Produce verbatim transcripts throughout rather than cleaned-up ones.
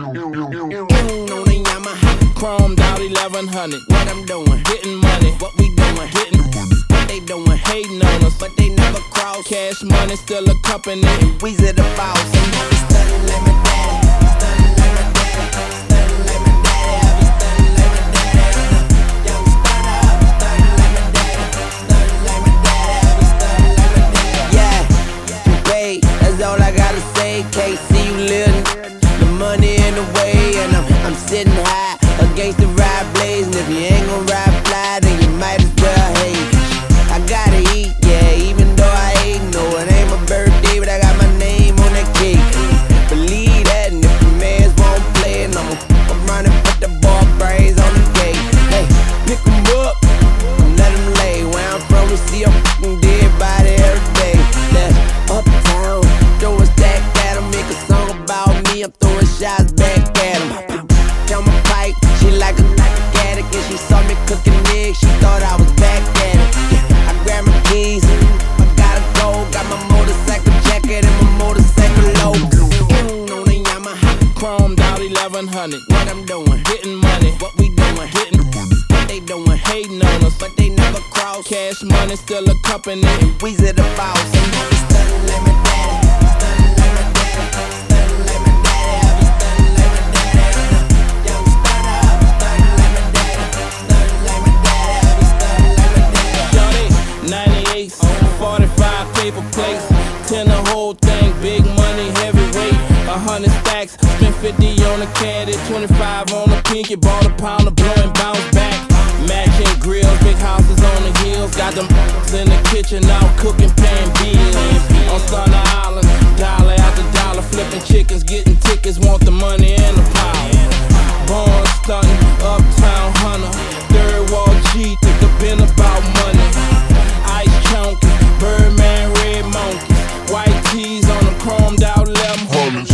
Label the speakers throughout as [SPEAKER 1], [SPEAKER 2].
[SPEAKER 1] on the Yamaha, chromed out eleven hundred. What I'm doing, getting money. What we doing, getting what they doing, hating on us, but they never cross. Cash money still a company. Weezy the boss, and I be stunning like my daddy, stunning like my daddy, stunning like my daddy. I be stunning like my daddy. Young stunner, I be stunning like my daddy, stunning like my daddy. I be stunning like my daddy. Yeah, you paid, that's all I gotta say. Can't see you living. Money in the way, and I'm, I'm sitting high against the ride blaze. And if you ain't gon' ride fly, then you might as well hate. I gotta eat, yeah, even though I ain't. No, it ain't my birthday, but I got my name on that cake. Believe that, and if the mans won't play, and I'ma fuck around and put the ball brains on the gate. Hey, pick 'em up and let 'em lay. Where I'm from, we see a fucking dead body every day. That's uptown, throw a stack at 'em, make a song about me. I'm throwing shots back at him. Tell my pipe, she like a addict, and she saw me cooking eggs, she thought I was back at it. I grabbed my keys, I gotta go, got my motorcycle jacket and my motorcycle logo. On the Yamaha, chromed out eleven hundred. What I'm doing, getting money. What we doing, getting what they doing, hating on us, but they never cross. Cash money still a company. Weezy the boss, and I be stunning like my daddy, stunning like my daddy, stunning like my daddy. I be stunning like my daddy. Young stunner, I be stunning like my daddy, stunning like my daddy. I be stunning like my daddy. Shorty, ninety-eight, forty-five paper plates, ten the whole thing, big money, heavyweight, a hundred stacks, spent fifty on the caddy, twenty-five on the pinky, bought a pound of blow and bounce back. Matching grills, big houses on the hills, got them in the kitchen out cooking, paying bills. On Thunder Island, dollar after dollar, flipping chickens, getting tickets, want the money and the power. Born stunting, uptown hunter, third wall G, think a been about money. Ice chunky, Birdman, red monkeys, white tees on them chromed out eleven hundreds.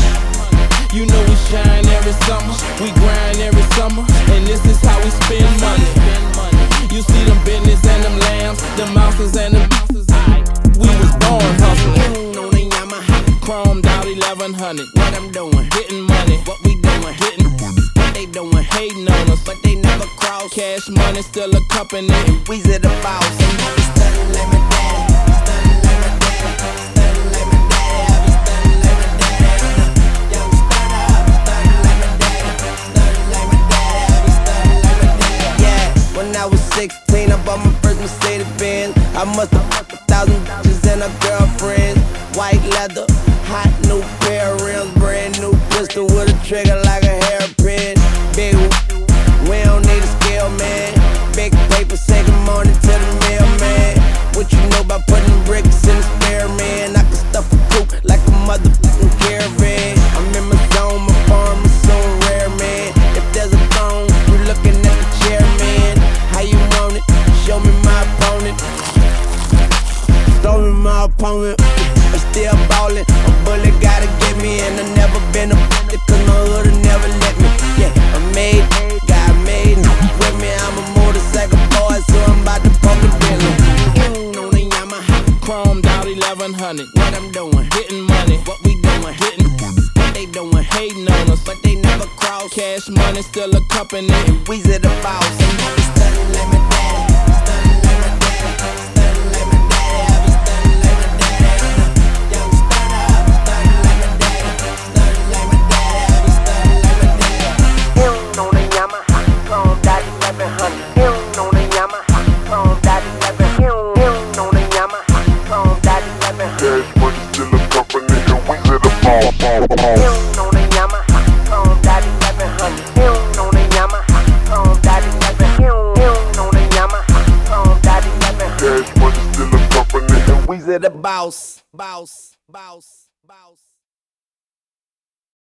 [SPEAKER 1] You know we shine every summer, we grind every summer, and this is how we spend money. You see them business and them lambs, them mouses and them mouses. We was born hustling. On the Yamaha, chromed out eleven hundred. What I'm doing, getting money. What we doing, getting what they doing, hating on us, but they never cross. Cash money still a company. Weezy the boss, and I be stunning like my daddy, stunning like my daddy, stunning like my daddy. I be stunning like my daddy. Young stunner, I be stunning like my daddy, stunning like my daddy. I be stunning like my daddy. Yeah, when I was sixteen, I bought my first Mercedes Benz. I must have fucked a thousand bitches and a girlfriend. White leather, hot new pair of rims, brand new pistol with a trigger like a hairpin. Big, we don't need a scale, man. Big paper, say good morning to the mailman. What you know about putting bricks in the spare, man? I can stuff a coupe like a motherfucking caravan. I'm in my zone, my farm is so rare, man. If there's a phone, you looking at the chair, man. How you want it? Show me my opponent. Show me my opponent. I'm still ballin'. A bullet gotta get me, and I never been a bullet, cause my hood never let me. Yeah, I made, got made. With me, I'm a motorcycle boy, so I'm about to pump the Bentley. On the Yamaha, chromed out eleven hundred. What I'm doing, getting money. What we doing, getting what they doing, hating on us, but they never cross. Cash money still a company. Weezy the boss, and I be stunning like my daddy, stunning like my daddy, stunning like my daddy. I be stunning like my daddy. Young stunner, I be stunning like my daddy, stunning like my daddy. I be stunning like my daddy. On the Yamaha, chromed out eleven hundred. On the Yamaha, chromed out eleven hundred. On the Yamaha, chromed out eleven hundred.
[SPEAKER 2] Cash money still a company, and Weezy the boss.
[SPEAKER 1] On the Yamaha, chromed out eleven hundred. On the Yamaha, chromed out eleven hundred. On the Yamaha, chromed out eleven hundred.
[SPEAKER 2] Cash money still a company, and
[SPEAKER 1] Weezy the boss, boss, boss, boss.